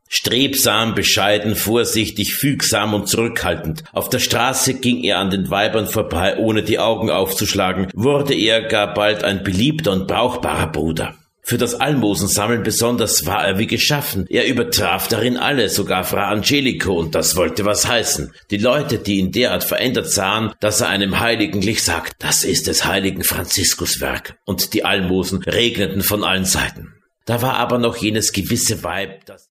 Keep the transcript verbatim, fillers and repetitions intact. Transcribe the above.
Strebsam, bescheiden, vorsichtig, fügsam und zurückhaltend. Auf der Straße ging er an den Weibern vorbei, ohne die Augen aufzuschlagen, wurde er gar bald ein beliebter und brauchbarer Bruder. Für das Almosensammeln besonders war er wie geschaffen. Er übertraf darin alle, sogar Fra Angelico, und das wollte was heißen. Die Leute, die ihn derart verändert sahen, dass er einem Heiligen glich, sagten, das ist des heiligen Franziskus Werk, und die Almosen regneten von allen Seiten. Da war aber noch jenes gewisse Weib, das